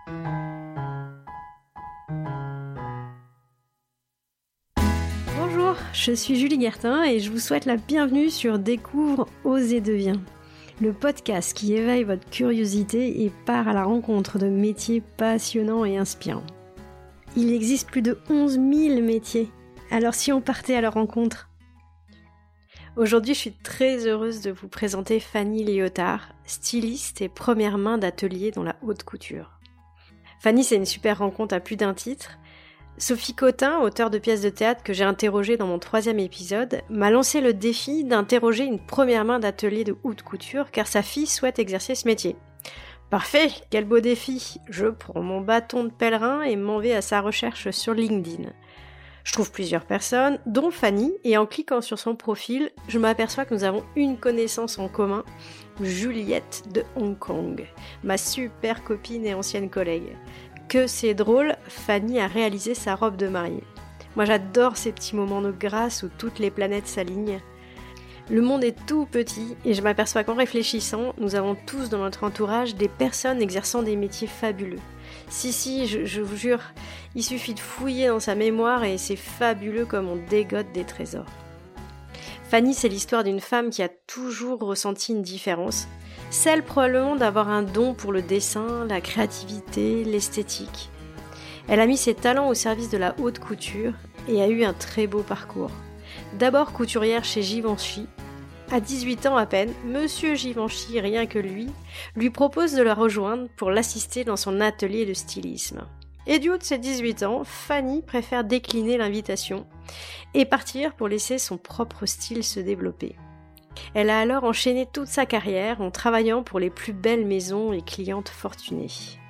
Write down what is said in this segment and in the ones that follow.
Bonjour, je suis Julie Guertin et je vous souhaite la bienvenue sur Découvre, Ose et Deviens, le podcast qui éveille votre curiosité et part à la rencontre de métiers passionnants et inspirants. Il existe plus de 11 000 métiers, alors si on partait à leur rencontre? Aujourd'hui, je suis très heureuse de vous présenter Fanny Liotard, styliste et première main d'atelier dans la haute couture. Fanny, c'est une super rencontre à plus d'un titre. Sophie Cotin, auteure de pièces de théâtre que j'ai interrogée dans mon 3e épisode, m'a lancé le défi d'interroger une première main d'atelier de haute couture car sa fille souhaite exercer ce métier. Parfait, quel beau défi! Je prends mon bâton de pèlerin et m'en vais à sa recherche sur LinkedIn. Je trouve plusieurs personnes, dont Fanny, et en cliquant sur son profil, je m'aperçois que nous avons une connaissance en commun, Juliette de Hong Kong, ma super copine et ancienne collègue. Que c'est drôle, Fanny a réalisé sa robe de mariée. Moi j'adore ces petits moments de grâce où toutes les planètes s'alignent. Le monde est tout petit et je m'aperçois qu'en réfléchissant, nous avons tous dans notre entourage des personnes exerçant des métiers fabuleux. Si, je vous jure, il suffit de fouiller dans sa mémoire et c'est fabuleux comme on dégote des trésors. Fanny, c'est l'histoire d'une femme qui a toujours ressenti une différence. Celle probablement d'avoir un don pour le dessin, la créativité, l'esthétique. Elle a mis ses talents au service de la haute couture et a eu un très beau parcours. D'abord couturière chez Givenchy. À 18 ans à peine, Monsieur Givenchy, rien que lui propose de la rejoindre pour l'assister dans son atelier de stylisme. Et du haut de ses 18 ans, Fanny préfère décliner l'invitation et partir pour laisser son propre style se développer. Elle a alors enchaîné toute sa carrière en travaillant pour les plus belles maisons et clientes fortunées.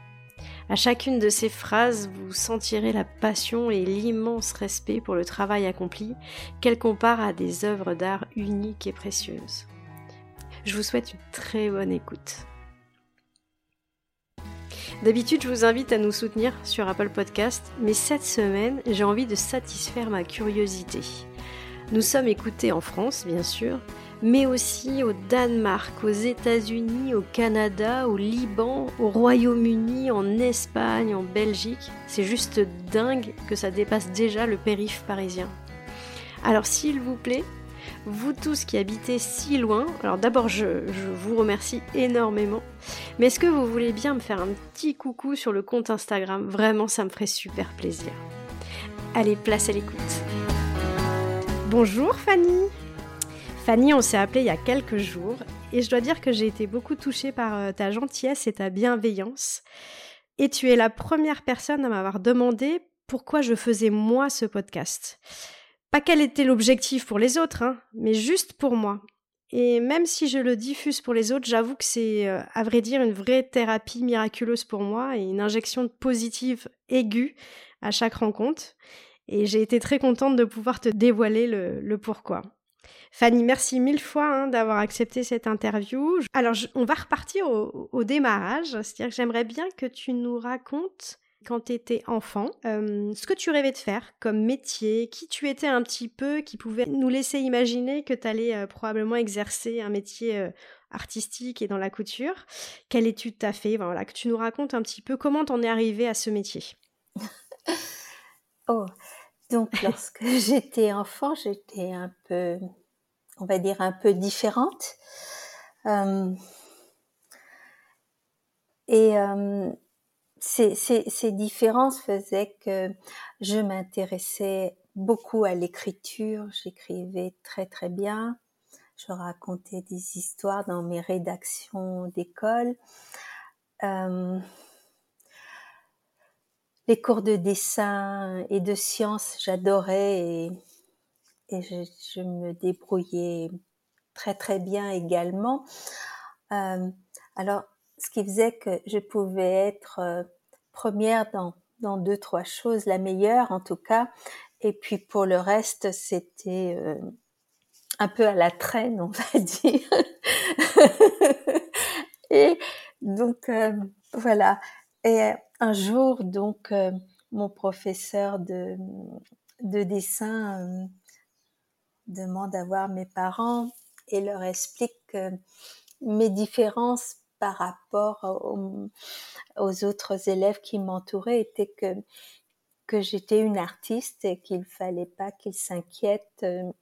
À chacune de ces phrases, vous sentirez la passion et l'immense respect pour le travail accompli qu'elle compare à des œuvres d'art uniques et précieuses. Je vous souhaite une très bonne écoute. D'habitude, je vous invite à nous soutenir sur Apple Podcast, mais cette semaine, j'ai envie de satisfaire ma curiosité. Nous sommes écoutés en France, bien sûr, mais aussi au Danemark, aux États-Unis, au Canada, au Liban, au Royaume-Uni, en Espagne, en Belgique. C'est juste dingue que ça dépasse déjà le périph' parisien. Alors s'il vous plaît, vous tous qui habitez si loin, alors d'abord je vous remercie énormément, mais est-ce que vous voulez bien me faire un petit coucou sur le compte Instagram? Vraiment, ça me ferait super plaisir. Allez, place à l'écoute. Bonjour Fanny! Fanny, on s'est appelé il y a quelques jours et je dois dire que j'ai été beaucoup touchée par ta gentillesse et ta bienveillance. Et tu es la première personne à m'avoir demandé pourquoi je faisais moi ce podcast. Pas quel était l'objectif pour les autres, mais juste pour moi. Et même si je le diffuse pour les autres, j'avoue que c'est, à vrai dire, une vraie thérapie miraculeuse pour moi et une injection positive aiguë à chaque rencontre. Et j'ai été très contente de pouvoir te dévoiler le pourquoi. Fanny, merci 1000 fois d'avoir accepté cette interview. Alors, on va repartir au démarrage. C'est-à-dire que j'aimerais bien que tu nous racontes, quand tu étais enfant, ce que tu rêvais de faire comme métier, qui tu étais un petit peu, qui pouvait nous laisser imaginer que tu allais probablement exercer un métier artistique et dans la couture. Quelle étude tu as fait? Voilà, que tu nous racontes un petit peu comment t'en es arrivée à ce métier. Oh, donc lorsque j'étais enfant, j'étais un peu, on va dire, un peu différente. Ces différences faisaient que je m'intéressais beaucoup à l'écriture. J'écrivais très très bien. Je racontais des histoires dans mes rédactions d'école. Les cours de dessin et de sciences, j'adorais et je me débrouillais très très bien également. Alors, ce qui faisait que je pouvais être première dans 2-3 choses, la meilleure en tout cas, et puis pour le reste, c'était un peu à la traîne, on va dire. Et donc, voilà. Et un jour, donc, mon professeur de dessin demande à voir mes parents et leur explique que mes différences par rapport aux autres élèves qui m'entouraient était que j'étais une artiste et qu'il fallait pas qu'ils s'inquiètent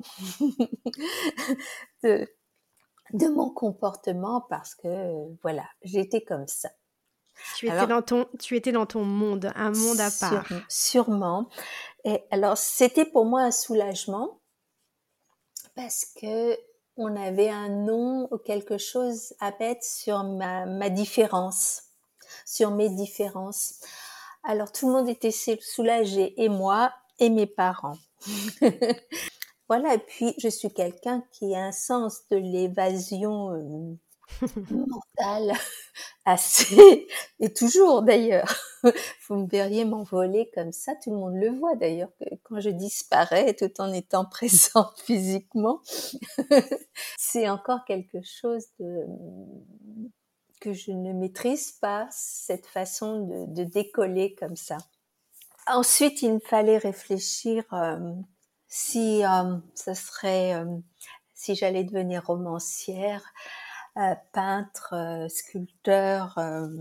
de, de mon comportement parce que voilà, j'étais comme ça. Alors, Tu étais dans ton monde, un monde à part. sûrement. Et alors, c'était pour moi un soulagement parce que on avait un nom ou quelque chose à mettre sur ma différence, sur mes différences. Alors, tout le monde était soulagé, et moi, et mes parents. Voilà, et puis je suis quelqu'un qui a un sens de l'évasion mentale assez, et toujours d'ailleurs. Vous me verriez m'envoler comme ça, tout le monde le voit d'ailleurs, que quand je disparais tout en étant présent physiquement, c'est encore quelque chose que je ne maîtrise pas, cette façon de décoller comme ça. Ensuite, il me fallait réfléchir si ce serait si j'allais devenir romancière, peintre, sculpteur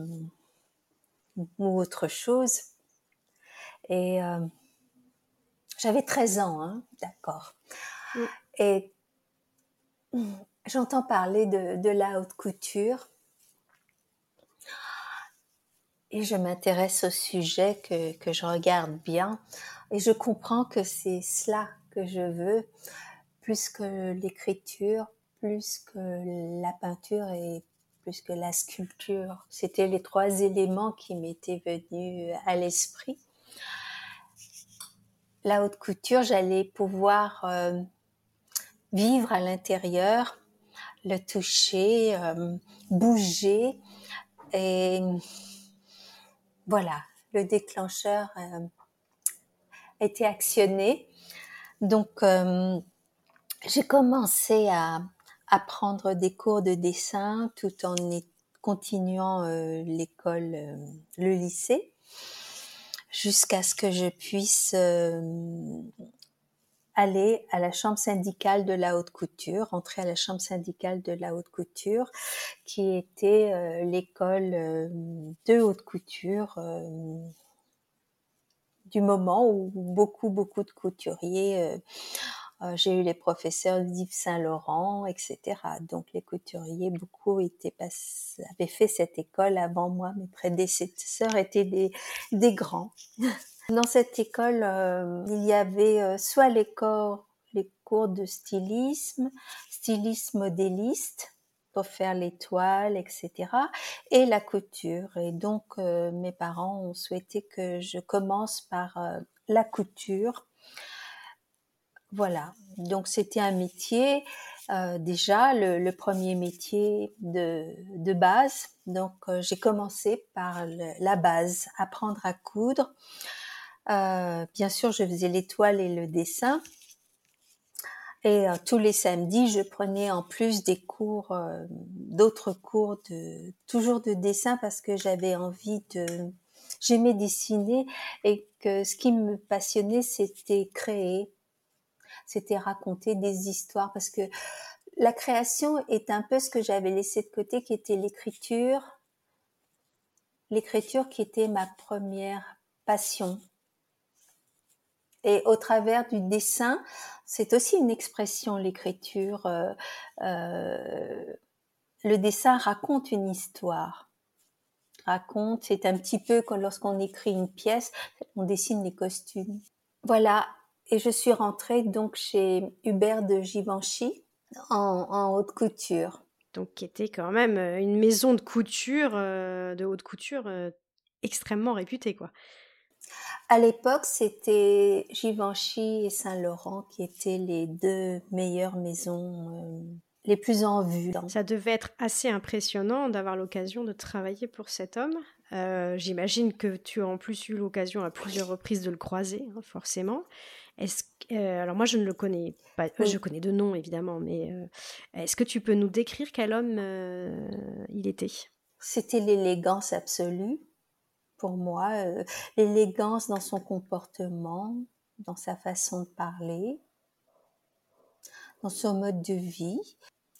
ou autre chose. Et j'avais 13 ans, hein, d'accord. Mm. Et j'entends parler de la haute couture et je m'intéresse au sujet que je regarde bien et je comprends que c'est cela que je veux, plus que l'écriture, plus que la peinture et plus que la sculpture. C'était les 3 éléments qui m'étaient venus à l'esprit. La haute couture, j'allais pouvoir vivre à l'intérieur, le toucher, bouger, et voilà, le déclencheur était actionné. Donc j'ai commencé à prendre des cours de dessin tout en continuant l'école, le lycée, jusqu'à ce que je puisse aller à la chambre syndicale de la haute couture, entrer à la chambre syndicale de la haute couture, qui était l'école de haute couture du moment où beaucoup de couturiers, j'ai eu les professeurs d'Yves Saint Laurent, etc. Donc les couturiers, beaucoup avaient fait cette école avant moi. Mes prédécesseurs étaient des grands. Dans cette école, il y avait soit les cours de stylisme modéliste pour faire les toiles, etc. et la couture. Et donc, mes parents ont souhaité que je commence par la couture. Voilà. Donc, c'était un métier, déjà, le premier métier de base. Donc, j'ai commencé par la base, apprendre à coudre. Bien sûr, je faisais les toiles et le dessin. Et tous les samedis, je prenais en plus des cours, d'autres cours toujours de dessin parce que j'aimais dessiner et que ce qui me passionnait, c'était créer, c'était raconter des histoires parce que la création est un peu ce que j'avais laissé de côté, qui était l'écriture qui était ma première passion. Et au travers du dessin, c'est aussi une expression, l'écriture. Le dessin raconte une histoire. C'est un petit peu comme lorsqu'on écrit une pièce, on dessine les costumes. Voilà, et je suis rentrée donc chez Hubert de Givenchy en haute couture. Donc, qui était quand même une maison de couture, de haute couture, extrêmement réputée, quoi. À l'époque, c'était Givenchy et Saint Laurent qui étaient les 2 meilleures maisons les plus en vue. Ça devait être assez impressionnant d'avoir l'occasion de travailler pour cet homme. J'imagine que tu as en plus eu l'occasion à plusieurs reprises de le croiser, hein, forcément. Alors moi, je ne le connais pas. Oui. Je connais de nom, évidemment, mais est-ce que tu peux nous décrire quel homme il était ? C'était l'élégance absolue pour moi, l'élégance dans son comportement, dans sa façon de parler, dans son mode de vie.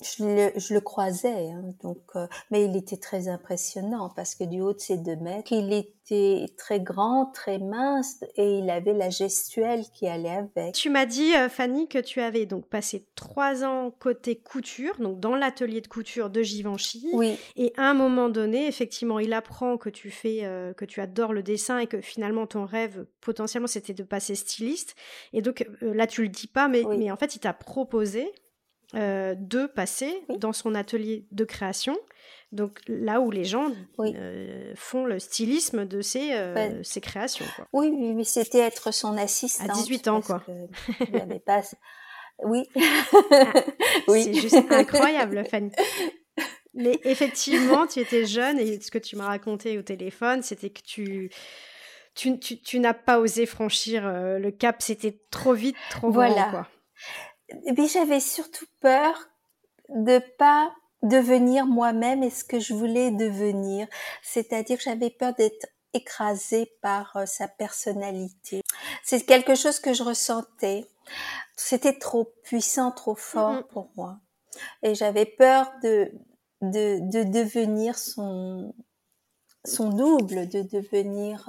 je le croisais, hein, donc, mais il était très impressionnant parce que du haut de ses 2 mètres, il était très grand, très mince et il avait la gestuelle qui allait avec. Tu m'as dit, Fanny, que tu avais donc passé 3 ans côté couture, donc dans l'atelier de couture de Givenchy. Oui, Et à un moment donné, effectivement, il apprend que que tu adores le dessin et que finalement ton rêve, potentiellement, c'était de passer styliste. Et donc là, tu le dis pas, oui, mais en fait, il t'a proposé de passer oui, dans son atelier de création, donc là où les gens oui. font le stylisme de Bah, ses créations, quoi. oui, oui, mais c'était être son À assistante 18 ans, parce quoi. que il y avait pas oui. Ah, Oui. c'est juste incroyable, Fanny. Mais effectivement, tu étais jeune et ce que tu m'as raconté au téléphone, c'était que tu n'as pas osé franchir le cap, c'était trop vite, trop grand, Voilà. quoi. Et puis j'avais surtout peur de pas devenir moi-même et ce que je voulais devenir. C'est-à-dire que j'avais peur d'être écrasée par sa personnalité. C'est quelque chose que je ressentais. C'était trop puissant, trop Mm, mm. fort pour moi. Et j'avais peur de devenir son double, de devenir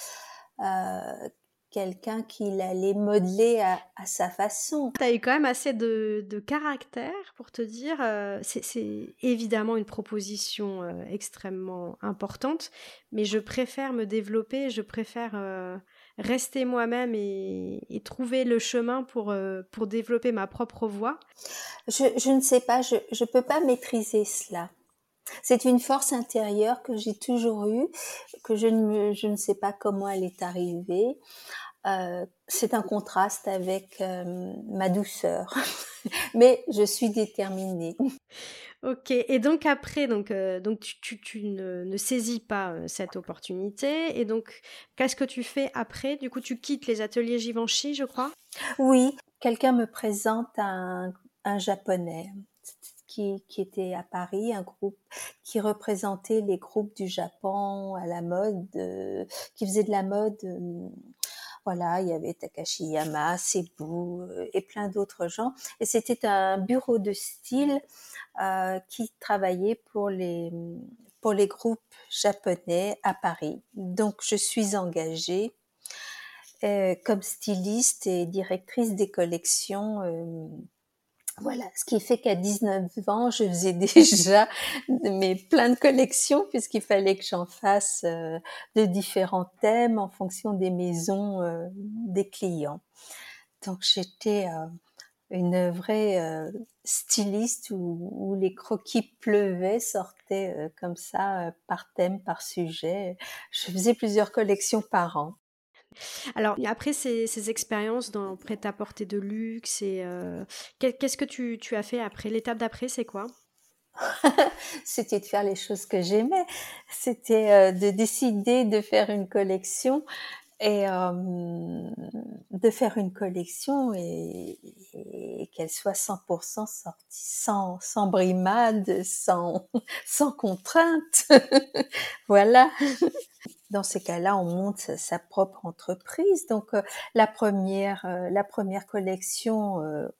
quelqu'un qu'il allait modeler à sa façon. Tu as eu quand même assez de caractère pour te dire, c'est évidemment une proposition extrêmement importante, mais je préfère me développer, je préfère rester moi-même et trouver le chemin pour développer ma propre voie. Je ne sais pas, je peux pas maîtriser cela. C'est une force intérieure que j'ai toujours eue, que je ne sais pas comment elle est arrivée. C'est un contraste avec ma douceur, mais je suis déterminée. Ok, et donc après, donc tu ne saisis pas cette opportunité, et donc qu'est-ce que tu fais après? Du coup, tu quittes les ateliers Givenchy, je crois? Oui, quelqu'un me présente un japonais qui était à Paris, un groupe qui représentait les groupes du Japon à la mode, qui faisait de la mode. Voilà, il y avait Takashi Yama, Cebu et plein d'autres gens. Et c'était un bureau de style qui travaillait pour les groupes japonais à Paris. Donc je suis engagée comme styliste et directrice des collections. Voilà, ce qui fait qu'à 19 ans, je faisais déjà plein de collections puisqu'il fallait que j'en fasse de différents thèmes en fonction des maisons des clients. Donc j'étais une vraie styliste où les croquis pleuvaient, sortaient comme ça par thème, par sujet. Je faisais plusieurs collections par an. Alors, après ces expériences dans prêt-à-porter de luxe, qu'est-ce que tu as fait après? L'étape d'après, c'est quoi? C'était de faire les choses que j'aimais. C'était de décider de faire une collection et de faire une collection et qu'elle soit 100% sortie, sans brimade, sans contrainte. Voilà. Dans ces cas-là, on monte sa propre entreprise. Donc la première collection,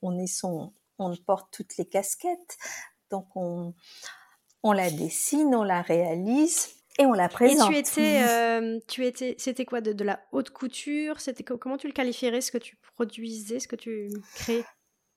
on porte toutes les casquettes. Donc on la dessine, on la réalise et on la Et présente. c'était quoi, de la haute couture? Comment tu le qualifierais, ce que tu produisais, ce que tu créais?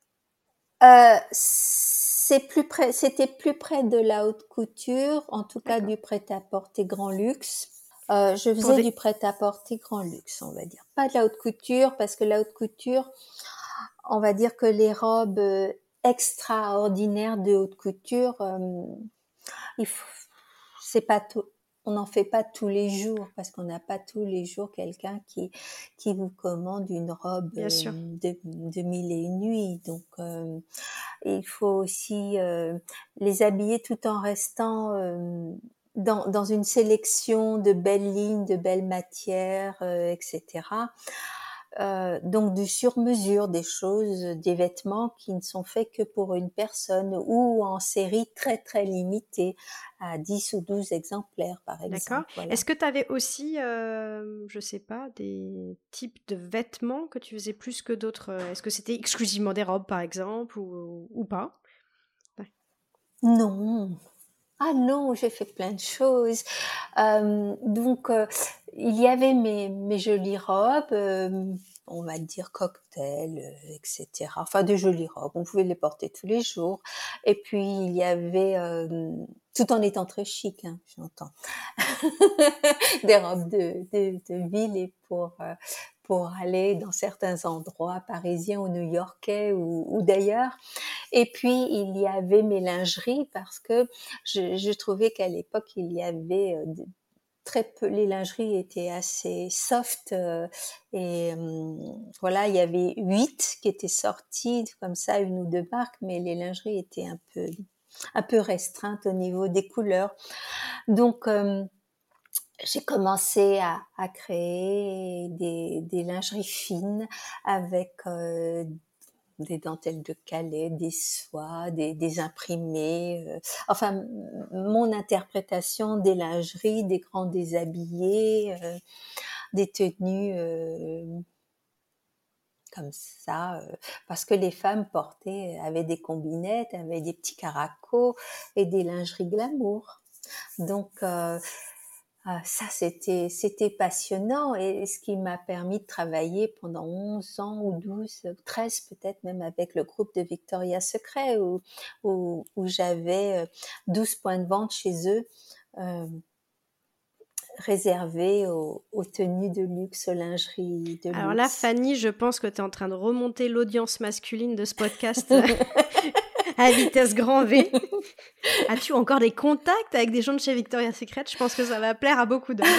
C'était plus près de la haute couture, en tout cas D'accord. du prêt-à-porter grand luxe. Je Pour faisais des... du prêt-à-porter grand luxe, on va dire. Pas de la haute couture, parce que la haute couture, on va dire que les robes extraordinaires de haute couture, il faut, c'est pas tout. On n'en fait pas tous les jours parce qu'on n'a pas tous les jours quelqu'un qui vous commande une robe Bien sûr. de mille et une nuits. Donc il faut aussi les habiller tout en restant dans une sélection de belles lignes, de belles matières, etc. Donc du sur-mesure, des choses, des vêtements qui ne sont faits que pour une personne ou en série très très limitée à 10 ou 12 exemplaires par D'accord. exemple. Voilà. Est-ce que tu avais aussi, je sais pas, des types de vêtements que tu faisais plus que d'autres? Est-ce que c'était exclusivement des robes, par exemple, ou pas? Ouais. Non. Ah non, j'ai fait plein de choses. Donc, il y avait mes jolies robes, on va dire cocktail, etc. Enfin, de jolies robes. On pouvait les porter tous les jours. Et puis, il y avait, tout en étant très chic, hein, j'entends, des robes de ville et pour aller dans certains endroits parisiens ou new-yorkais ou d'ailleurs. Et puis, il y avait mes lingeries parce que je trouvais qu'à l'époque, il y avait très peu, les lingeries étaient assez soft et voilà, il y avait 8 qui étaient sorties comme ça, une ou deux marques, mais les lingeries étaient un peu restreintes au niveau des couleurs. Donc, j'ai commencé à créer des lingeries fines avec des dentelles de Calais, des soies, des imprimés, enfin mon interprétation des lingeries, des grands déshabillés, des tenues comme ça, parce que les femmes avaient des combinettes, avaient des petits caracos et des lingeries glamour. Donc ça, c'était passionnant et ce qui m'a permis de travailler pendant 11 ans ou 12, 13 peut-être même avec le groupe de Victoria's Secret où j'avais 12 points de vente chez eux réservés aux tenues de luxe, aux lingeries de Alors là, luxe. Fanny, je pense que tu es en train de remonter l'audience masculine de ce podcast à vitesse grand V. As-tu encore des contacts avec des gens de chez Victoria's Secret? Je pense que ça va plaire à beaucoup d'hommes.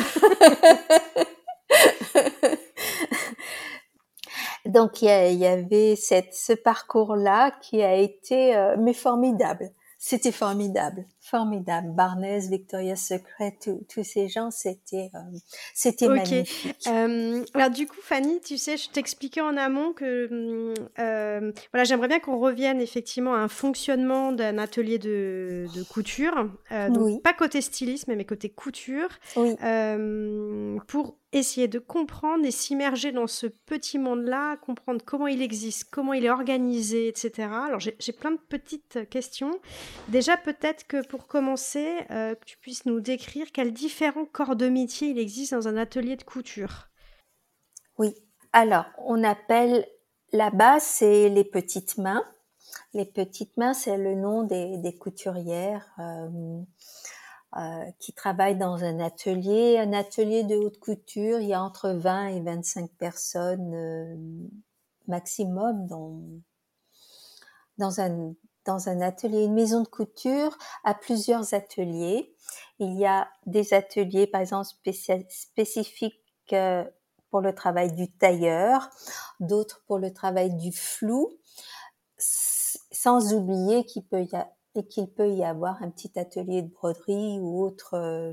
Donc il y avait ce parcours-là qui a été mais formidable. C'était formidable, formidable. Barnes, Victoria's Secret, tous ces gens, c'était Ok. magnifique. Alors du coup, Fanny, tu sais, je t'expliquais en amont que voilà, j'aimerais bien qu'on revienne effectivement à un fonctionnement d'un atelier de couture, donc Oui, pas côté stylisme, mais côté couture, oui, pour essayer de comprendre et s'immerger dans ce petit monde-là, comprendre comment il existe, comment il est organisé, etc. Alors j'ai plein de petites questions. Déjà, peut-être que pour commencer, que tu puisses nous décrire quels différents corps de métier il existe dans un atelier de couture. oui. Alors, on appelle là-bas, c'est les petites mains. Les petites mains, c'est le nom des couturières qui travaillent dans un atelier. Un atelier de haute couture, il y a entre 20 et 25 personnes maximum dans un, dans un atelier. Une maison de couture a plusieurs ateliers. Il y a des ateliers, par exemple, spécifiques pour le travail du tailleur, d'autres pour le travail du flou, sans oublier qu'il peut y avoir un petit atelier de broderie ou autre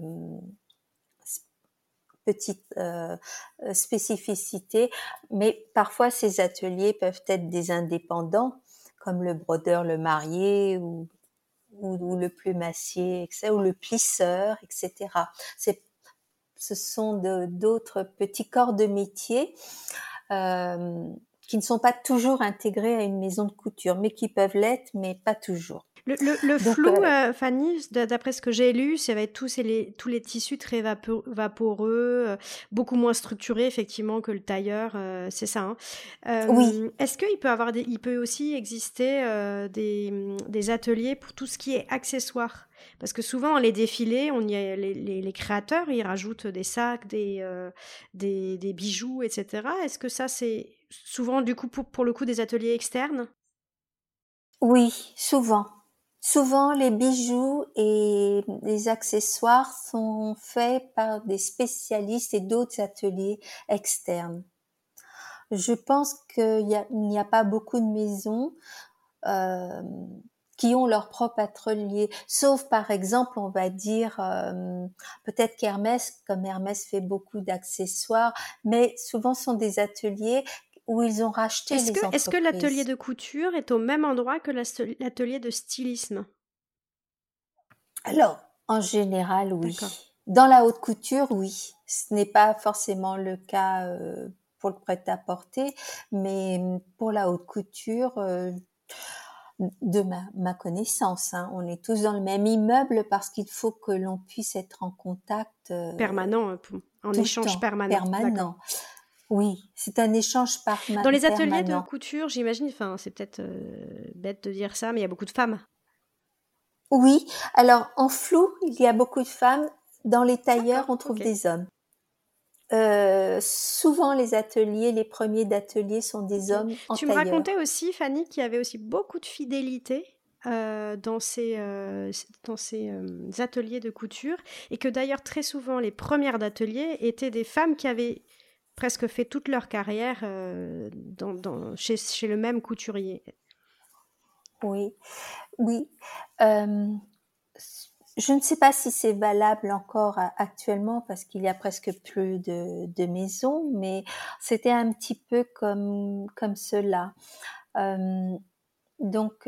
petite spécificité. Mais parfois, ces ateliers peuvent être des indépendants, comme le brodeur, le marié ou le plumassier, etc., ou le plisseur, etc. Ce sont d'autres petits corps de métier euh, qui ne sont pas toujours intégrés à une maison de couture, mais qui peuvent l'être, mais pas toujours. Le Donc, flou, Fanny, d'après ce que j'ai lu, ça va être tous les tissus très vaporeux, beaucoup moins structurés effectivement que le tailleur, c'est ça. Hein. oui, Est-ce qu'il peut il peut aussi exister des ateliers pour tout ce qui est accessoires? Parce que souvent, dans les défilés, les créateurs, ils rajoutent des sacs, des bijoux, etc. Est-ce que ça, c'est souvent du coup pour le coup des ateliers externes? oui, souvent. Souvent, les bijoux et les accessoires sont faits par des spécialistes et d'autres ateliers externes. Je pense il n'y a pas beaucoup de maisons euh, qui ont leur propre atelier, sauf par exemple, on va dire peut-être qu'Hermès, comme Hermès fait beaucoup d'accessoires, mais souvent ce sont des ateliers où ils ont racheté les Est-ce que l'atelier entreprises. de couture est au même endroit que l'atelier de stylisme? Alors, en général, D'accord. oui. Dans la haute couture, oui. Ce n'est pas forcément le cas pour le prêt-à-porter, mais pour la haute couture, de ma connaissance. Hein. On est tous dans le même immeuble parce qu'il faut que l'on puisse être en contact Permanent, en tout le échange temps, permanent. D'accord. permanent. Oui, c'est un échange Dans les ateliers de permanent. couture, j'imagine, enfin, c'est peut-être bête de dire ça, mais il y a beaucoup de femmes. Oui, alors en flou, il y a beaucoup de femmes. Dans les tailleurs, D'accord, on trouve ok. des hommes. Souvent, les premiers d'atelier sont des Ok. hommes en Tu me tailleur. racontais aussi, Fanny, qu'il y avait aussi beaucoup de fidélité dans ces ateliers de couture, et que d'ailleurs très souvent les premières d'atelier étaient des femmes qui avaient presque fait toute leur carrière chez le même couturier. Oui, oui. Euh, je ne sais pas si c'est valable encore actuellement parce qu'il y a presque plus de maisons, mais c'était un petit peu comme cela. Euh, donc,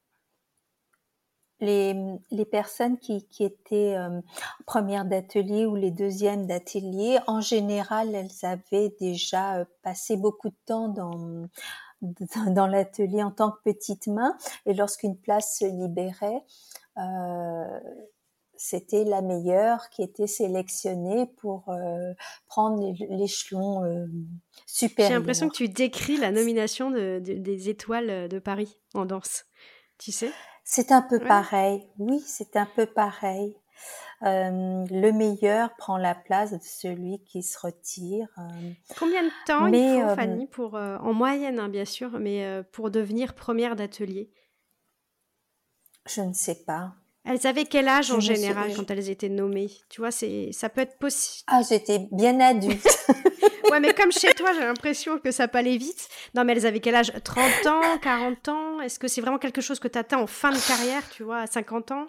les personnes qui étaient premières d'atelier ou les deuxièmes d'atelier, en général, elles avaient déjà passé beaucoup de temps dans l'atelier en tant que petite main, et lorsqu'une place se libérait, euh, c'était la meilleure qui était sélectionnée pour prendre l'échelon J'ai l'impression que supérieur. tu décris la nomination des étoiles de Paris en danse. Tu sais? C'est un peu Ouais. pareil, oui, c'est un peu pareil. Le meilleur prend la place de celui qui se retire. Combien de temps il Mais faut, Fanny, pour, en moyenne, hein, bien sûr, mais pour devenir première d'atelier? je ne sais pas. Elles avaient quel âge Je en me général suis, quand elles étaient nommées? Tu vois, ça peut être possible. j'étais bien adulte. Ouais, mais comme chez toi, j'ai l'impression que ça peut aller vite. Non, mais elles avaient quel âge? 30 ans, 40 ans? Est-ce que c'est vraiment quelque chose que tu atteins en fin de carrière, tu vois, à 50 ans?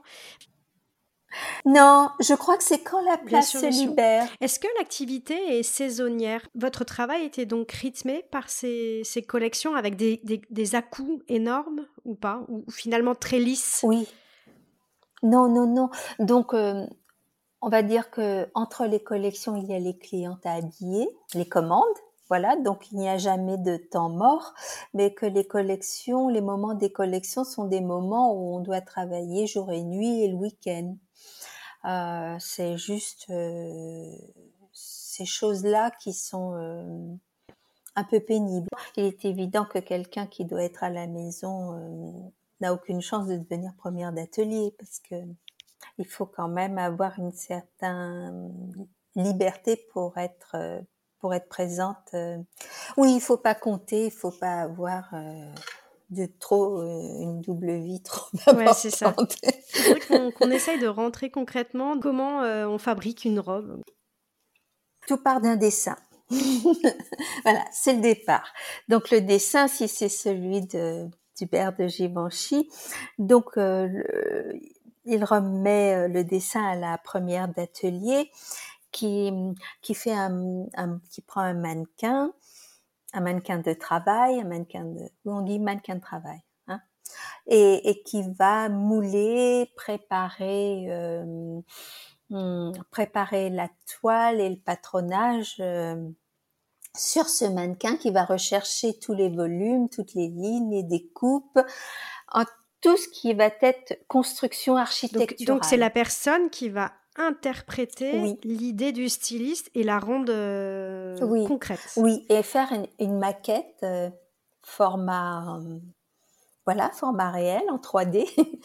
Non, je crois que c'est quand la Bien place sûr, se bien sûr. libère. Est-ce que l'activité est saisonnière? Votre travail était donc rythmé par ces collections avec des à-coups énormes ou pas? Ou finalement très lisses? Oui. Non, non, non. Donc, on va dire que entre les collections, il y a les clientes à habiller, les commandes. Voilà, donc il n'y a jamais de temps mort, mais que les collections, les moments des collections sont des moments où on doit travailler jour et nuit et le week-end. C'est juste ces choses-là qui sont un peu pénibles. Il est évident que quelqu'un qui doit être à la maison n'a aucune chance de devenir première d'atelier parce que il faut quand même avoir une certaine liberté pour être présente. Oui, il faut pas compter, il faut pas avoir de trop une double vie trop Ouais, c'est ça. importante. Il faudrait qu'on essaye de rentrer concrètement comment on fabrique une robe. Tout part d'un dessin. Voilà, c'est le départ. Donc le dessin, si c'est celui d'Hubert de Givenchy, donc il remet le dessin à la première d'atelier qui qui fait qui prend un mannequin de travail, un mannequin de, oui, on dit mannequin de travail, hein, et qui va mouler, préparer la toile et le patronage sur ce mannequin qui va rechercher tous les volumes, toutes les lignes, les découpes, en tout ce qui va être construction Donc c'est architecturale. la personne qui va interpréter Oui, l'idée du styliste et la rendre oui, concrète. oui, et faire une maquette format, voilà, format réel en 3D,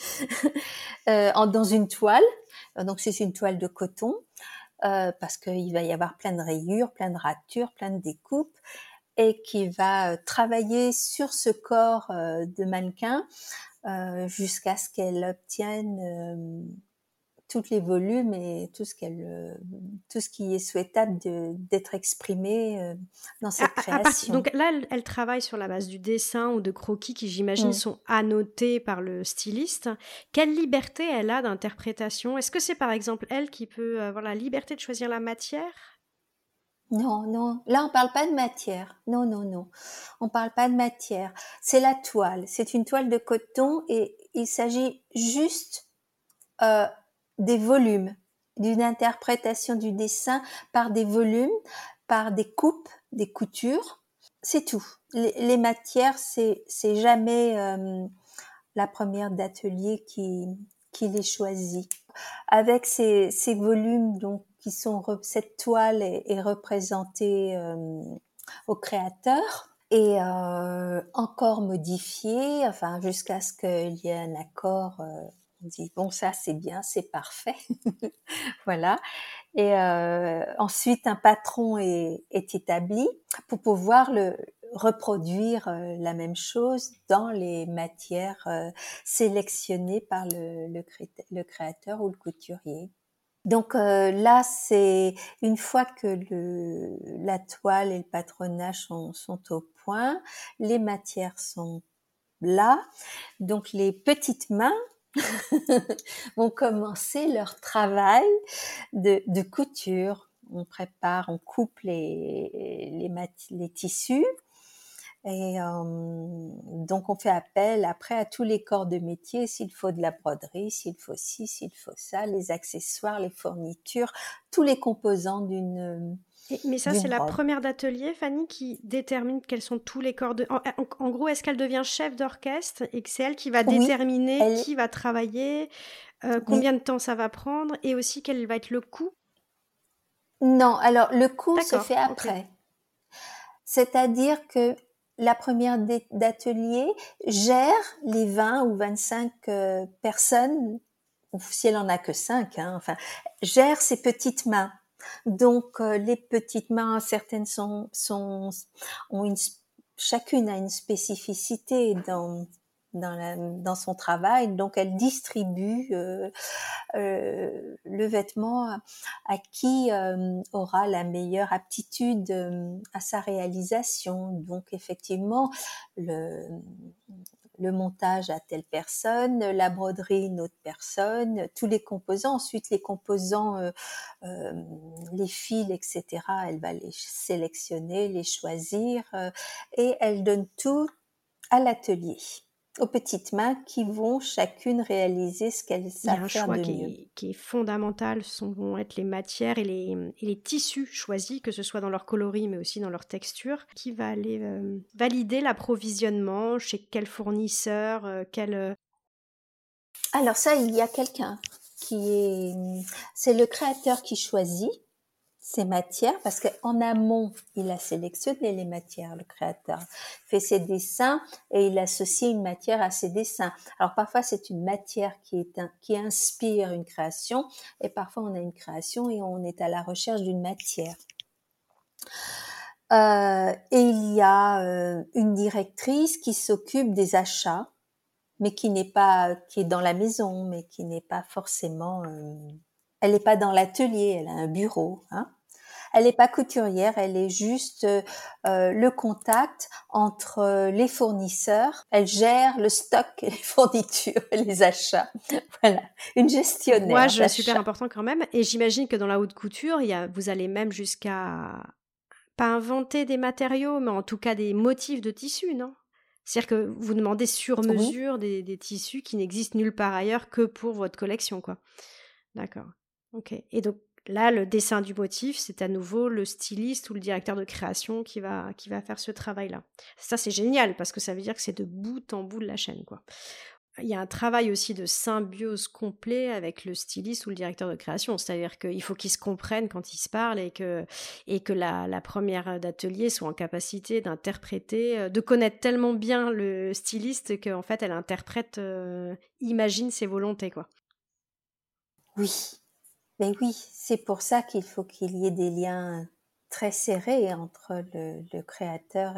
dans une toile. Donc c'est une toile de coton parce qu'il va y avoir plein de rayures, plein de ratures, plein de découpes, et qui va travailler sur ce corps de mannequin jusqu'à ce qu'elle obtienne tous les volumes et tout ce qui est souhaitable d'être exprimé dans cette création. Donc là, elle travaille sur la base du dessin ou de croquis qui, j'imagine, Mm. sont annotés par le styliste. Quelle liberté elle a d'interprétation? Est-ce que c'est par exemple elle qui peut avoir la liberté de choisir la matière? Non, non, là on parle pas de matière. Non, non, non, on parle pas de matière. C'est la toile. C'est une toile de coton et il s'agit juste euh, des volumes, d'une interprétation du dessin par des volumes, par des coupes, des coutures. C'est tout. Les matières, c'est jamais la première d'atelier qui les choisit. Avec ces volumes donc qui sont cette toile est représentée au créateur et encore modifiée, enfin jusqu'à ce qu'il y ait un accord. On dit bon, ça c'est bien, c'est parfait, voilà. Et ensuite un patron est établi pour pouvoir reproduire la même chose dans les matières sélectionnées par le créateur ou le couturier. Donc là, c'est une fois que la toile et le patronage sont au point, les matières sont là, donc les petites mains vont commencer leur travail de couture. On prépare, on coupe les tissus. Et donc on fait appel après à tous les corps de métier, s'il faut de la broderie, s'il faut ci, s'il faut ça, les accessoires, les fournitures, tous les composants Mais ça, c'est d'une la robe. première d'atelier, Fanny, qui détermine quels sont tous les corps de... En gros, est-ce qu'elle devient chef d'orchestre et que c'est elle qui va Oui, déterminer qui va travailler, combien de temps ça va prendre et aussi quel va être le coût? Non, alors le coût se D'accord, fait ok. après. C'est-à-dire que la première d'atelier gère les 20 ou 25 personnes, ou si elle en a que 5, hein, enfin, gère ses petites mains. Donc les petites mains, certaines ont chacune a une spécificité dans son travail, donc elle distribue le vêtement à qui aura la meilleure aptitude à sa réalisation. Donc effectivement, le montage à telle personne, la broderie une autre personne, tous les composants. Ensuite, les composants, les fils, etc., elle va les sélectionner, les choisir et elle donne tout à l'atelier, aux petites mains qui vont chacune réaliser ce qu'elles Il y a savent un faire choix de mieux. qui est fondamental, vont être les matières et les tissus choisis, que ce soit dans leur coloris mais aussi dans leur texture, qui va aller valider l'approvisionnement, chez quel fournisseur, Alors ça, il y a quelqu'un c'est le créateur qui choisit ces matières parce qu'en amont, il a sélectionné les matières, le créateur fait ses dessins et il associe une matière à ses dessins. Alors parfois, c'est une matière qui inspire une création et parfois on a une création et on est à la recherche d'une matière. Et il y a une directrice qui s'occupe des achats, mais qui est dans la maison, mais qui n'est pas forcément, elle n'est pas dans l'atelier, elle a un bureau, hein. Elle n'est pas couturière, elle est juste le contact entre les fournisseurs. Elle gère le stock, les fournitures, les achats. Voilà, une gestionnaire rouage super d'achat. important quand même. Et j'imagine que dans la haute couture, vous allez même jusqu'à pas inventer des matériaux, mais en tout cas des motifs de tissus, non? C'est-à-dire que vous demandez sur Oui, mesure des tissus qui n'existent nulle part ailleurs que pour votre collection, quoi. D'accord. Ok. Et donc là, le dessin du motif, c'est à nouveau le styliste ou le directeur de création qui va faire ce travail-là. Ça, c'est génial parce que ça veut dire que c'est de bout en bout de la chaîne, quoi. Il y a un travail aussi de symbiose complet avec le styliste ou le directeur de création. C'est-à-dire qu'il faut qu'ils se comprennent quand ils se parlent et que la première d'atelier soit en capacité d'interpréter, de connaître tellement bien le styliste qu'en fait, elle interprète, imagine ses volontés, quoi. oui. Mais oui, c'est pour ça qu'il faut qu'il y ait des liens très serrés entre le créateur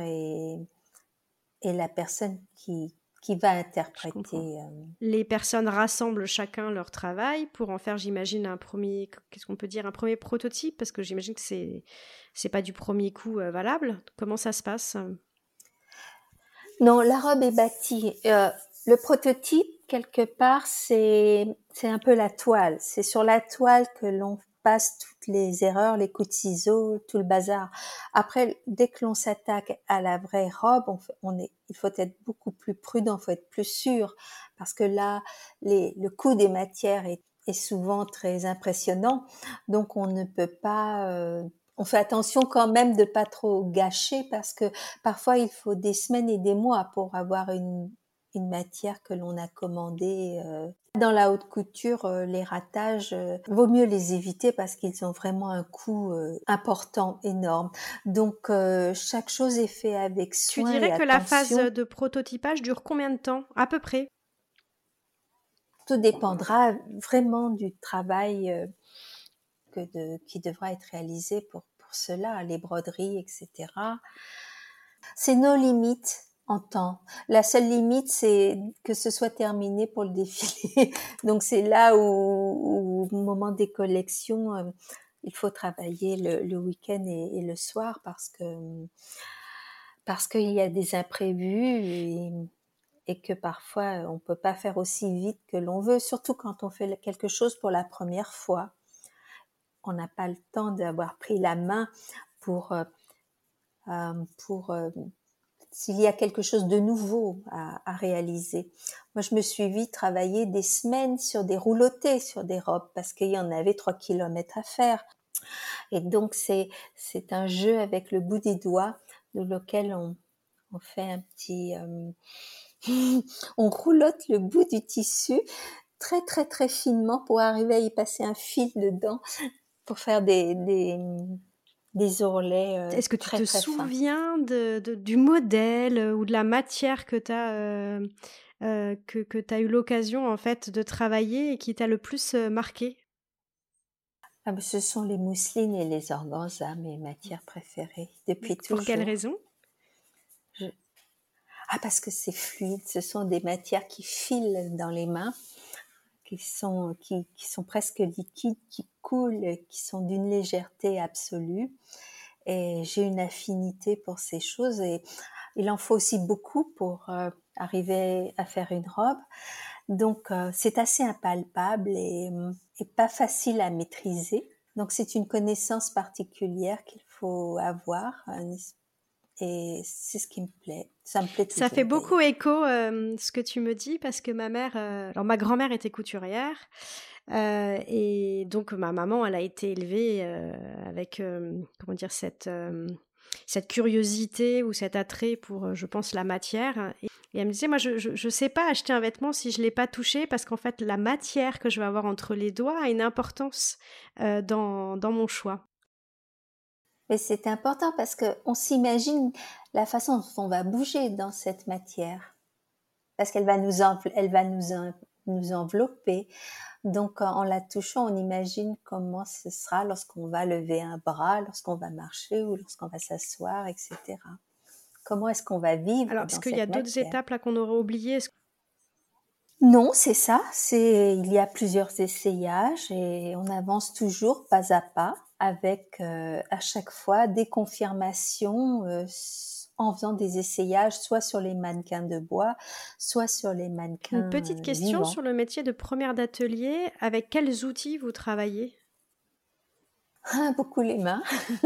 et la personne qui va Je comprends. interpréter. Les personnes rassemblent chacun leur travail pour en faire, j'imagine, qu'est-ce qu'on peut dire, un premier prototype, parce que j'imagine que c'est pas du premier coup valable. Comment ça se passe? Non, la robe est bâtie. Le prototype, quelque part, c'est un peu la toile. C'est sur la toile que l'on passe toutes les erreurs, les coups de ciseaux, tout le bazar. Après, dès que l'on s'attaque à la vraie robe, il faut être beaucoup plus prudent, il faut être plus sûr, parce que là, le coût des matières est souvent très impressionnant, donc on ne peut pas. On fait attention quand même de pas trop gâcher parce que parfois, il faut des semaines et des mois pour avoir une matière que l'on a commandée. Dans la haute couture, les ratages, vaut mieux les éviter parce qu'ils ont vraiment un coût important, énorme. Donc chaque chose est fait avec Tu soin dirais et que la phase attention. de prototypage dure combien de temps, à peu près? Tout dépendra vraiment du travail qui devra être réalisé pour cela, les broderies, etc. C'est nos limites en temps. La seule limite, c'est que ce soit terminé pour le défilé. Donc c'est là où au moment des collections, il faut travailler le week-end et le soir parce qu'il y a des imprévus et que parfois on peut pas faire aussi vite que l'on veut, surtout quand on fait quelque chose pour la première fois. On n'a pas le temps d'avoir pris la main pour s'il y a quelque chose de nouveau à réaliser. Moi, je me suis vue travailler des semaines sur des roulotés, sur des robes, parce qu'il y en avait 3 kilomètres à faire. Et donc, c'est un jeu avec le bout des doigts, de lequel on fait un petit... on roulotte le bout du tissu très, très, très finement pour arriver à y passer un fil dedans pour faire des ourlets Est-ce que tu très, te très fins. souviens du modèle ou de la matière que tu as que tu eu l'occasion en fait de travailler et qui t'a le plus marqué? Ah ben, ce sont les mousselines et les organzas, mes matières préférées, depuis Pour quelle toujours. raison? Je- parce que c'est fluide, ce sont des matières qui filent dans les mains, qui sont presque liquides, qui coulent, qui sont d'une légèreté absolue. Et j'ai une affinité pour ces choses et il en faut aussi beaucoup pour arriver à faire une robe. Donc c'est assez impalpable et pas facile à maîtriser. Donc c'est une connaissance particulière qu'il faut avoir et c'est ce qui me plaît. Ça me plaît Ça fait toujours beaucoup d'ailleurs. écho, ce que tu me dis parce que ma mère, alors ma grand-mère était couturière, et donc ma maman, elle a été élevée, avec, comment dire? Cette curiosité ou cet attrait pour, je pense la matière et elle me disait: «Moi je sais pas acheter un vêtement si je l'ai pas touché parce qu'en fait la matière que je vais avoir entre les doigts a une importance, dans mon choix». Mais c'est important parce que on s'imagine la façon dont on va bouger dans cette matière. Parce qu'elle va nous envelopper. Donc, en la touchant, on imagine comment ce sera lorsqu'on va lever un bras, lorsqu'on va marcher ou lorsqu'on va s'asseoir, etc. Comment est-ce qu'on va vivre Alors est-ce dans qu'il y a cette d'autres matière? étapes là qu'on aurait oubliées? Est-ce Non, c'est ça. Il y a plusieurs essayages et on avance toujours pas à pas avec à chaque fois des confirmations en faisant des essayages soit sur les mannequins de bois, soit sur les Une mannequins petite question vivants. sur le métier de première d'atelier, avec quels outils vous travaillez? Ah, beaucoup les mains.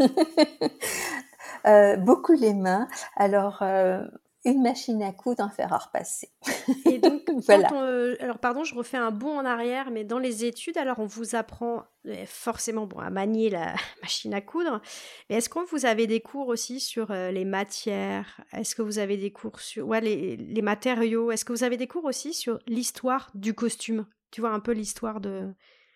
Beaucoup les mains. Alors, une machine à coudre, un fer à repasser. Et donc, quand Voilà. on, alors pardon, je refais un bond en arrière, mais dans les études, alors on vous apprend forcément bon, à manier la machine à coudre, mais est-ce que vous avez des cours aussi sur les matières? Est-ce que vous avez des cours sur ouais, les matériaux? Est-ce que vous avez des cours aussi sur l'histoire du costume? Tu vois un peu l'histoire de...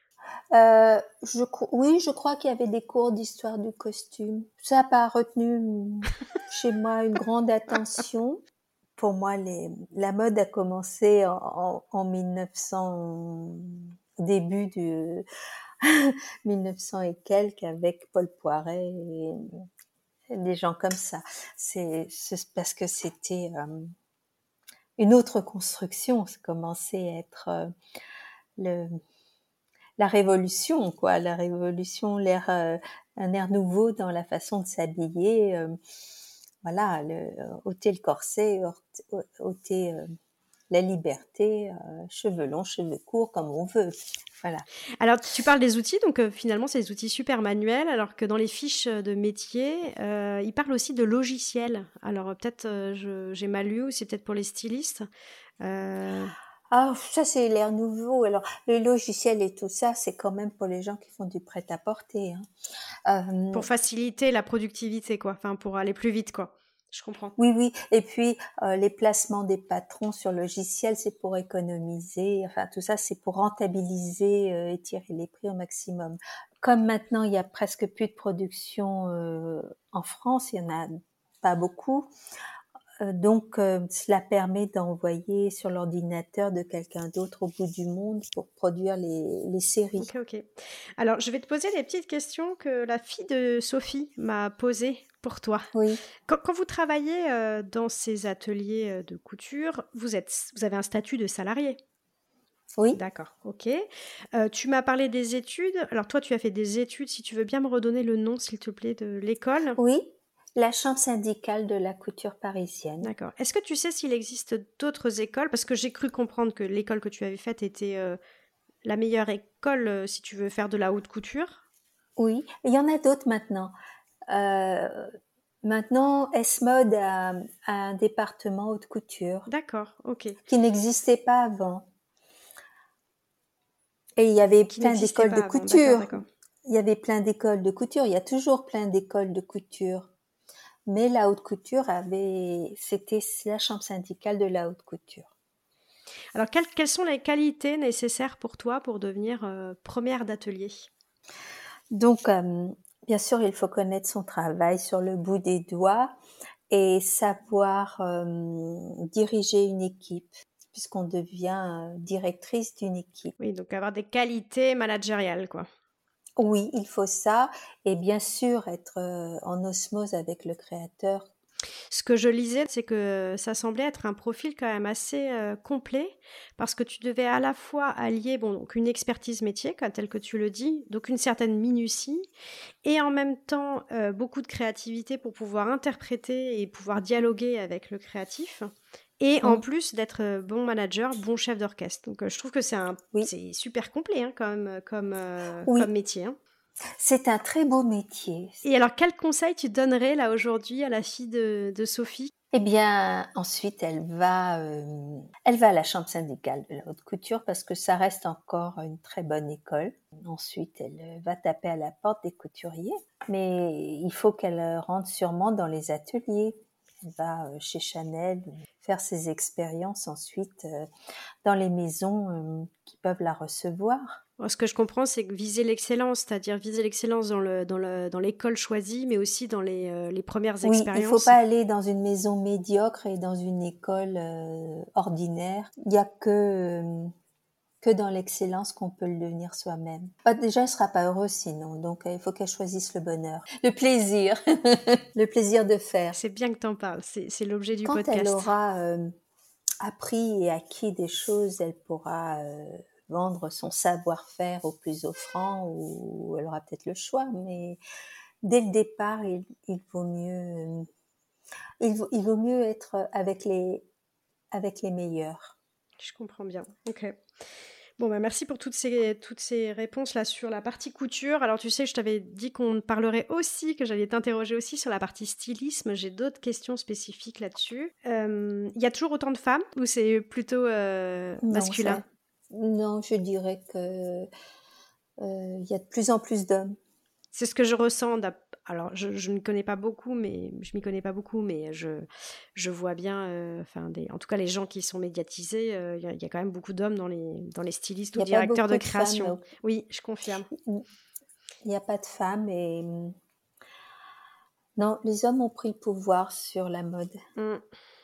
Oui, je crois qu'il y avait des cours d'histoire du costume. Ça n'a pas retenu chez moi une grande attention. Pour moi, la mode a commencé en 1900, au début du 1900 et quelques avec Paul Poiret et des gens comme ça. C'est parce que c'était une autre construction. Ça commençait à être le la révolution, quoi, la révolution, un air nouveau dans la façon de s'habiller, voilà, ôter le corset, ôter la liberté, cheveux longs, cheveux courts, comme on veut, voilà. Alors, tu parles des outils, donc finalement, c'est des outils super manuels, alors que dans les fiches de métier, ils parlent aussi de logiciels. Alors, peut-être j'ai mal lu, ou c'est peut-être pour les stylistes. Euh, Ah, ça c'est l'air nouveau. Alors, le logiciel et tout ça, c'est quand même pour les gens qui font du prêt-à-porter, hein. pour faciliter la productivité, quoi. Enfin, pour aller plus vite, quoi. Je comprends. Oui, oui. Et puis, les placements des patrons sur logiciel, c'est pour économiser. Enfin, tout ça, c'est pour rentabiliser et tirer les prix au maximum. Comme maintenant, il y a presque plus de production en France, il y en a pas beaucoup. Donc, cela permet d'envoyer sur l'ordinateur de quelqu'un d'autre au bout du monde pour produire les séries. Ok. Alors, je vais te poser des petites questions que la fille de Sophie m'a posées pour toi. Oui, Quand vous travaillez dans ces ateliers de couture, vous avez un statut de salarié. oui, D'accord, ok. Tu m'as parlé des études. Alors toi, tu as fait des études. Si tu veux bien me redonner le nom, s'il te plaît, de l'école. oui. La chambre syndicale de la couture parisienne. D'accord. Est-ce que tu sais s'il existe d'autres écoles? Parce que j'ai cru comprendre que l'école que tu avais faite était la meilleure école si tu veux faire de la haute couture. Oui, il y en a d'autres maintenant. Maintenant, S-Mode a un département haute couture D'accord, ok. qui n'existait pas avant. Et il y avait Qui plein n'existait d'écoles de pas avant. D'accord, couture. d'accord. Il y avait plein d'écoles de couture. Il y a toujours plein d'écoles de couture. Mais la haute couture c'était la chambre syndicale de la haute couture. Alors, quelles sont les qualités nécessaires pour toi pour devenir première d'atelier? Donc, bien sûr, il faut connaître son travail sur le bout des doigts et savoir diriger une équipe, puisqu'on devient directrice d'une équipe. Oui, donc avoir des qualités managériales, quoi. Oui, il faut ça, et bien sûr être en osmose avec le créateur. Ce que je lisais, c'est que ça semblait être un profil quand même assez complet, parce que tu devais à la fois allier bon, donc une expertise métier, telle que tu le dis, donc une certaine minutie, et en même temps beaucoup de créativité pour pouvoir interpréter et pouvoir dialoguer avec le créatif. Et en Mm. plus d'être bon manager, bon chef d'orchestre. Donc je trouve que Oui, c'est super complet hein, comme oui, métier. Hein. c'est un très beau métier. Et alors, quel conseil tu donnerais là aujourd'hui à la fille de Sophie? Eh bien, ensuite, elle va à la chambre syndicale de la haute couture parce que ça reste encore une très bonne école. Ensuite, elle va taper à la porte des couturiers, mais il faut qu'elle rentre sûrement dans les ateliers. Elle va chez Chanel faire ses expériences ensuite dans les maisons qui peuvent la recevoir. Alors, ce que je comprends, c'est que viser l'excellence, c'est-à-dire viser l'excellence dans l'école choisie, mais aussi dans les premières Oui, il faut expériences. pas aller dans une maison médiocre et dans une école ordinaire. Il y a que dans l'excellence qu'on peut le devenir soi-même. Déjà, elle sera pas heureuse sinon, donc il faut qu'elle choisisse le bonheur, le plaisir, le plaisir de faire. C'est bien que tu en parles, c'est l'objet du Quand elle podcast. aura appris et acquis des choses, elle pourra vendre son savoir-faire au plus offrant ou elle aura peut-être le choix, mais dès le départ, il vaut mieux il vaut mieux être avec les meilleurs. Je comprends bien. Ok. Bon, bah merci pour toutes ces réponses là sur la partie couture. Alors, tu sais, je t'avais dit qu'on parlerait aussi, que j'allais t'interroger aussi sur la partie stylisme. J'ai d'autres questions spécifiques là-dessus. Il y a toujours autant de femmes ou c'est plutôt Non, masculin? non, je dirais que il y a de plus en plus d'hommes. C'est ce que je ressens. Alors, je ne connais pas beaucoup, mais je m'y connais pas beaucoup, mais je vois bien, enfin, en tout cas, les gens qui sont médiatisés, il y a quand même beaucoup d'hommes dans les stylistes Il ou n'y a pas directeurs de beaucoup de création. femmes. Oui, je confirme. Il n'y a pas de femmes et non, les hommes ont pris le pouvoir sur la mode. Mm.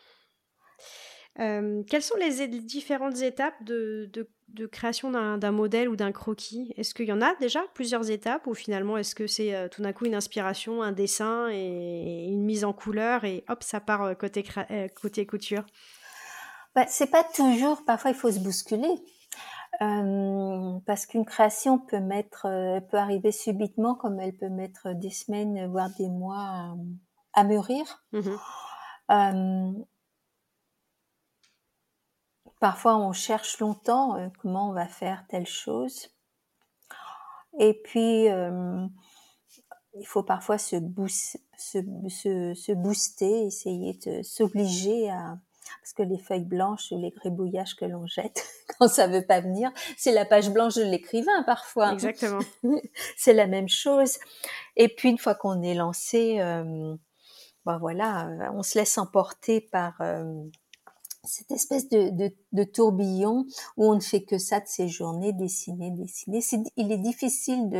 Quelles sont les différentes étapes de création d'un modèle ou d'un croquis? Est-ce qu'il y en a déjà plusieurs étapes ou finalement est-ce que c'est tout d'un coup une inspiration, un dessin et une mise en couleur et hop, ça part côté couture? C'est pas toujours, parfois il faut se bousculer. Parce qu'une création peut arriver subitement, comme elle peut mettre des semaines, voire des mois à mûrir. Mhm. Euh, Parfois, on cherche longtemps comment on va faire telle chose. Et puis, il faut parfois se booster, essayer de s'obliger à... Parce que les feuilles blanches ou les gribouillages que l'on jette quand ça veut pas venir, c'est la page blanche de l'écrivain parfois. Exactement. C'est la même chose. Et puis, une fois qu'on est lancé, voilà, on se laisse emporter par cette espèce de tourbillon où on ne fait que ça de ses journées, dessiner, dessiner. Il est difficile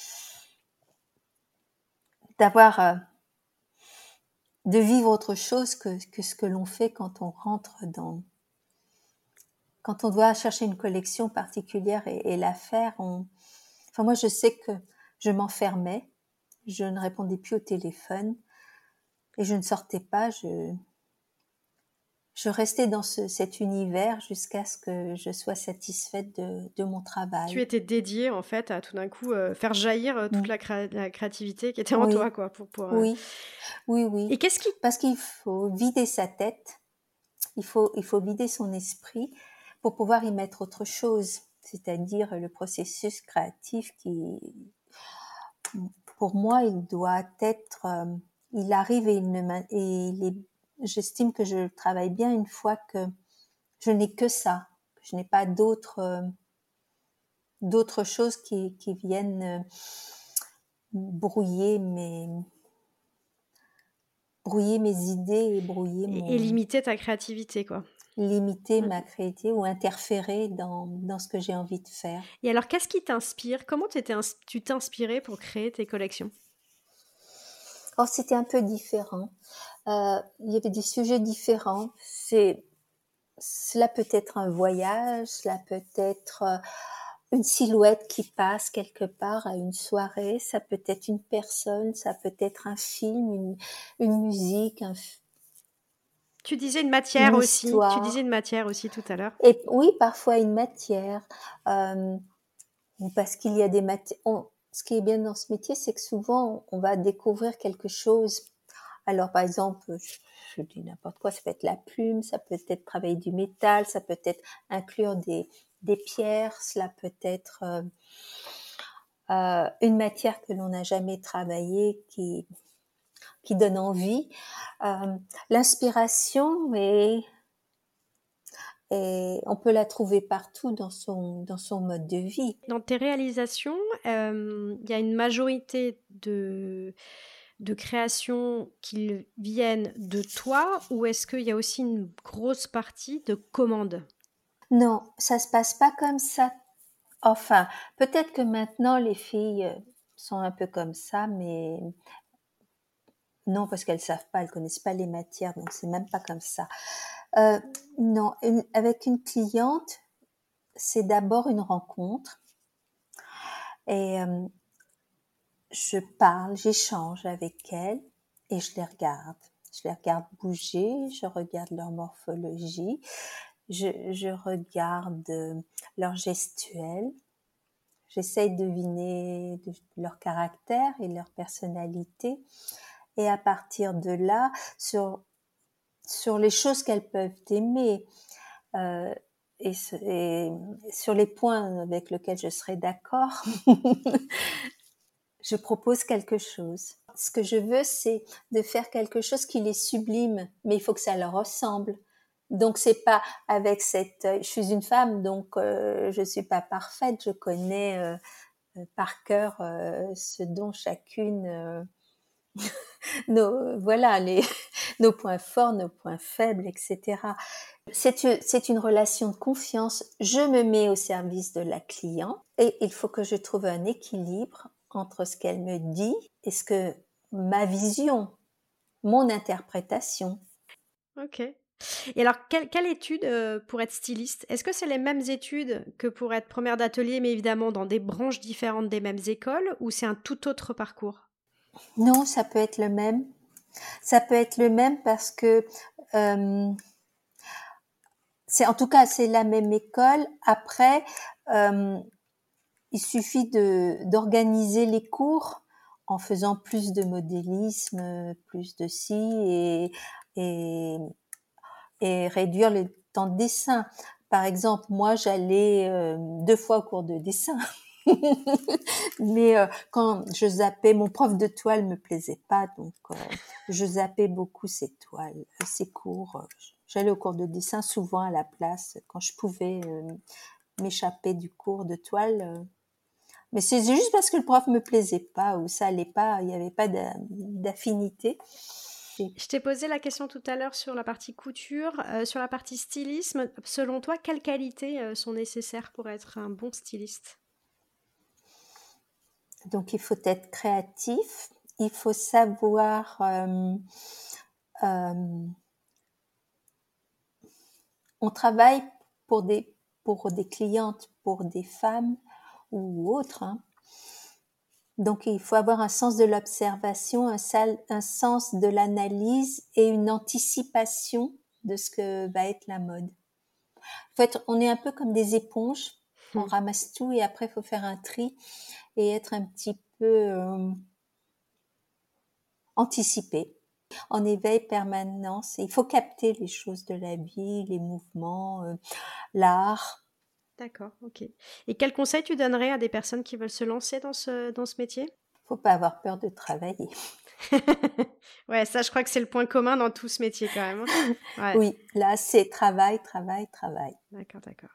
de vivre autre chose que ce que l'on fait quand on rentre quand on doit chercher une collection particulière et la faire. Enfin, moi, je sais que je m'enfermais, je ne répondais plus au téléphone et je ne sortais pas. Je restais dans cet univers jusqu'à ce que je sois satisfaite de mon Tu travail. étais dédiée en fait à tout d'un coup faire jaillir toute Mm. la créativité qui était en toi, Oui, quoi. oui, oui, Et oui. qu'est-ce qui... Parce qu'il faut vider sa tête, il faut vider son esprit pour pouvoir y mettre autre chose, c'est-à-dire le processus créatif pour moi, il doit être, il arrive et j'estime que je travaille bien une fois que je n'ai que ça, que je n'ai pas d'autres choses qui viennent brouiller brouiller mes idées et Et limiter ta créativité, quoi. limiter Mm. ma créativité ou interférer dans ce que j'ai envie de faire. Et alors, qu'est-ce qui t'inspire? Comment tu t'inspirais pour créer tes collections? Oh, c'était un peu différent. Il y avait des sujets différents. Cela peut être un voyage, cela peut être une silhouette qui passe quelque part à une soirée, ça peut être une personne, ça peut être un film, une musique, Tu disais une une matière aussi. Tu disais histoire. une matière aussi tout à l'heure. Et oui, parfois une matière. Euh, Parce qu'il y a des matières. Ce qui est bien dans ce métier, c'est que souvent, on va découvrir quelque chose. Alors, par exemple, je dis n'importe quoi, ça peut être la plume, ça peut être travailler du métal, ça peut être inclure des pierres, cela peut être une matière que l'on n'a jamais travaillée qui donne envie. L'inspiration et on peut la trouver partout dans son mode de vie. Dans tes réalisations, il y a une majorité de créations qui viennent de toi ou est-ce qu'il y a aussi une grosse partie de commandes? Non, ça se passe pas comme ça. Enfin, peut-être que maintenant les filles sont un peu comme ça, mais non, parce qu'elles savent pas, elles connaissent pas les matières, donc c'est même pas comme ça. Euh, non, avec une cliente, c'est d'abord une rencontre et je parle, j'échange avec elles et je les regarde. Je les regarde bouger, je regarde leur morphologie, je regarde leur gestuelle. J'essaye de deviner leur caractère et leur personnalité. Et à partir de là, sur les choses qu'elles peuvent aimer euh, et sur les points avec lesquels je serai d'accord, je propose quelque chose. Ce que je veux, c'est de faire quelque chose qui les sublime, mais il faut que ça leur ressemble. Donc c'est pas avec je suis une femme, donc je suis pas parfaite. Je connais par cœur ce dont chacune voilà nos points forts, nos points faibles, etc. C'est une relation de confiance. Je me mets au service de la cliente et il faut que je trouve un équilibre entre ce qu'elle me dit et ce que ma vision, mon interprétation. Ok. Et alors, quelle étude pour être styliste? Est-ce que c'est les mêmes études que pour être première d'atelier, mais évidemment dans des branches différentes des mêmes écoles, ou c'est un tout autre parcours? Non, ça peut être le même. Ça peut être le même parce que euh, en tout cas c'est la même école. Après, euh, il suffit d'organiser les cours en faisant plus de modélisme, plus de ci et, et réduire le temps de dessin. Par exemple, moi, j'allais 2 fois au cours de dessin. Mais quand je zappais, mon prof de toile me plaisait pas, donc je zappais beaucoup ses toiles, ses cours. J'allais au cours de dessin souvent à la place quand je pouvais m'échapper du cours de toile. Mais c'est juste parce que le prof me plaisait pas ou ça allait pas, il y avait pas d'affinité. marché. Je t'ai posé la question tout à l'heure sur la partie couture, sur la partie stylisme. Selon toi, quelles qualités sont nécessaires pour être un bon styliste? Donc, il faut être créatif, il faut savoir euh, on travaille pour des clientes, pour des femmes ou autres, hein. Donc, il faut avoir un sens de l'observation, un sens de l'analyse et une anticipation de ce que va être la mode. En fait, on est un peu comme des éponges. On ramasse tout et après, il faut faire un tri et être un petit peu anticipé, en éveil permanence. Il faut capter les choses de la vie, les mouvements, l'art. D'accord, ok. Et quels conseils tu donnerais à des personnes qui veulent se lancer dans ce métier? Faut pas avoir peur de travailler. Ouais, ça, je crois que c'est le point commun dans tout ce métier quand même, hein. Ouais, Oui, là, c'est travail, travail, travail. d'accord, d'accord.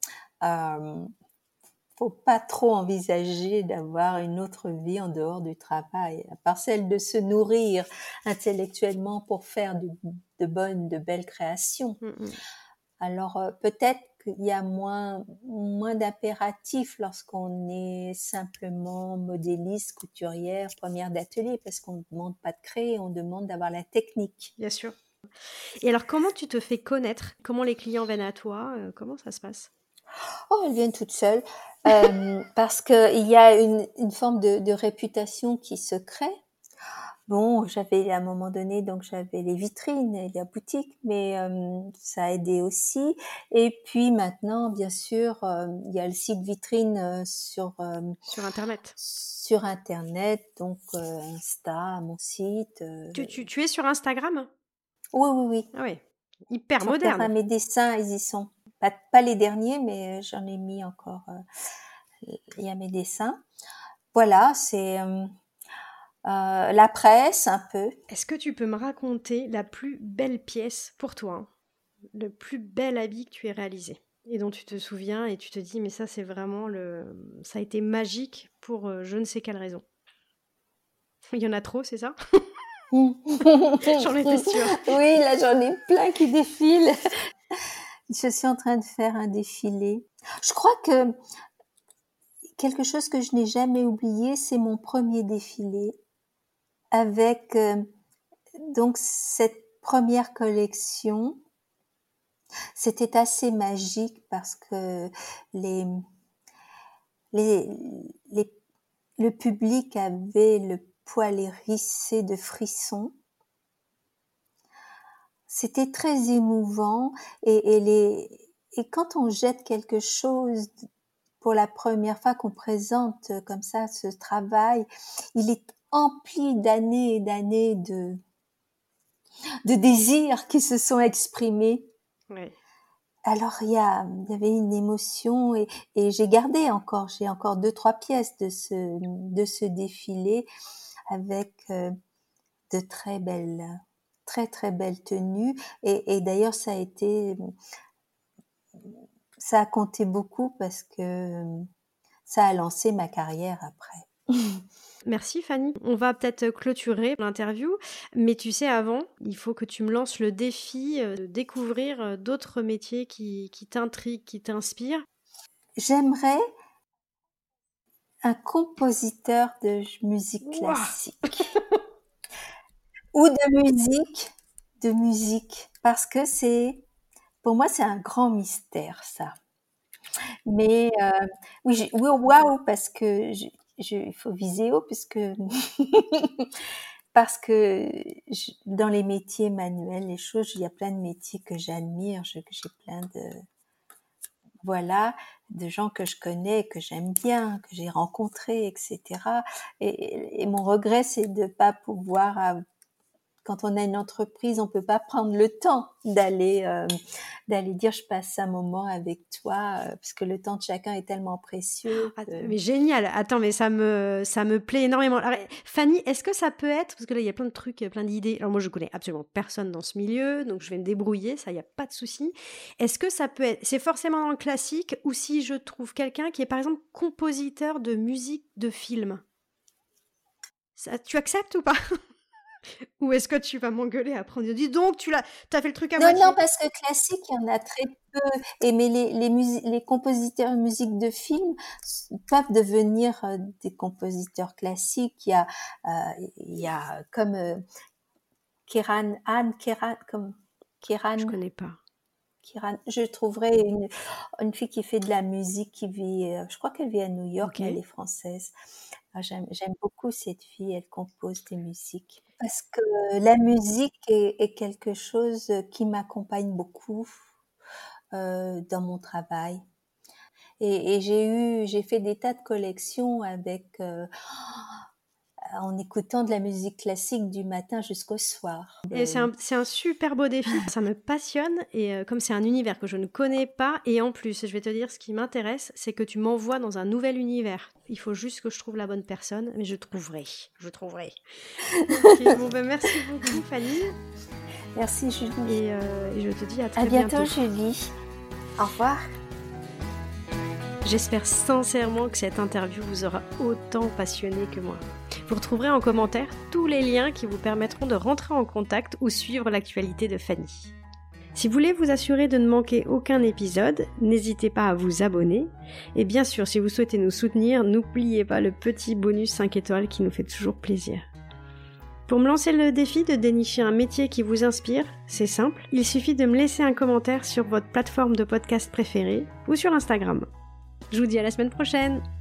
Faut pas trop envisager d'avoir une autre vie en dehors du travail, à part celle de se nourrir intellectuellement pour faire de belles créations. Alors peut-être qu'il y a moins d'impératifs lorsqu'on est simplement modéliste, couturière, première d'atelier, parce qu'on ne demande pas de créer, on demande d'avoir la technique. Bien sûr. Et alors, comment tu te fais connaître? Comment les clients viennent à toi? Comment ça se passe? Oh, elles viennent toutes seules, parce qu'il y a une forme de réputation qui se crée. Bon, j'avais à un moment donné, donc j'avais les vitrines et la boutique, mais ça a aidé aussi. Et puis maintenant, bien sûr, il y a le site vitrine Sur Internet. sur Internet, donc Insta, mon site. Tu es sur Instagram? Oui, oui, oui. Ah ouais, hyper Tu repères moderne. mes dessins, ils y sont. Pas les derniers, mais j'en ai mis encore. Il y a mes dessins. Voilà, c'est la presse un peu. Est-ce que tu peux me raconter la plus belle pièce pour toi, hein, le plus bel habit que tu aies réalisé et dont tu te souviens et tu te dis mais ça c'est vraiment ça a été magique pour je ne sais quelle raison. Il y en a trop, c'est ça? J'en étais sûre. Oui, là j'en ai plein qui défilent. Je suis en train de faire un défilé. Je crois que quelque chose que je n'ai jamais oublié, c'est mon premier défilé avec donc cette première collection. C'était assez magique parce que les, les, les, le public avait le poil hérissé de frissons. C'était très émouvant et quand on jette quelque chose pour la première fois, qu'on présente comme ça ce travail, il est empli d'années et d'années de désirs qui se sont exprimés. Ouais. Alors il y avait une émotion et j'ai gardé j'ai encore 2-3 pièces de ce défilé avec de très très belles tenues et d'ailleurs ça a compté beaucoup parce que ça a lancé ma carrière après. Merci Fanny. On va peut-être clôturer l'interview, mais tu sais, avant, il faut que tu me lances le défi de découvrir d'autres métiers qui t'intriguent, qui t'inspirent. J'aimerais un compositeur de musique Ouah. classique ou de musique, parce que pour moi, c'est un grand mystère, ça. Mais oui, oui, waouh, parce que il faut viser haut, puisque parce que dans les métiers manuels, les choses, il y a plein de métiers que j'admire, j'ai plein de gens que je connais, que j'aime bien, que j'ai rencontrés, etc. Et mon regret, c'est de pas pouvoir, quand on a une entreprise, on peut pas prendre le temps d'aller dire je passe un moment avec toi, parce que le temps de chacun est tellement précieux. Mais génial. Attends, mais ça me plaît énormément. Alors, Fanny, est-ce que ça peut être, parce que là, il y a plein de trucs, plein d'idées. Alors moi, je connais absolument personne dans ce milieu, donc je vais me débrouiller, ça, il n'y a pas de souci. Est-ce que ça peut être, c'est forcément dans le classique, ou si je trouve quelqu'un qui est, par exemple, compositeur de musique de film, ça, tu acceptes ou pas? Ou est-ce que tu vas m'engueuler après? Dis donc, t'as fait le truc à moitié. Non, parce que classique, il y en a très peu. Mais les compositeurs de musique de film peuvent devenir des compositeurs classiques. Il y a comme Kiran, Je connais pas. je trouverais une fille qui fait de la musique, qui vit, je crois qu'elle vit à New York, mais elle est française. J'aime beaucoup cette fille, elle compose des musiques. Parce que la musique est quelque chose qui m'accompagne beaucoup dans mon travail. Et j'ai fait des tas de collections avec en écoutant de la musique classique du matin jusqu'au soir. Et c'est un super beau défi, ça me passionne, et comme c'est un univers que je ne connais pas, et en plus, je vais te dire, ce qui m'intéresse, c'est que tu m'envoies dans un nouvel univers. Il faut juste que je trouve la bonne personne, mais je trouverai. Ok, bon ben merci beaucoup Fanny. Merci Julie. Et je te dis à très bientôt. À bientôt Julie. Au revoir. J'espère sincèrement que cette interview vous aura autant passionné que moi. Vous retrouverez en commentaire tous les liens qui vous permettront de rentrer en contact ou suivre l'actualité de Fanny. Si vous voulez vous assurer de ne manquer aucun épisode, n'hésitez pas à vous abonner. Et bien sûr, si vous souhaitez nous soutenir, n'oubliez pas le petit bonus 5 étoiles qui nous fait toujours plaisir. Pour me lancer le défi de dénicher un métier qui vous inspire, c'est simple, il suffit de me laisser un commentaire sur votre plateforme de podcast préférée ou sur Instagram. Je vous dis à la semaine prochaine!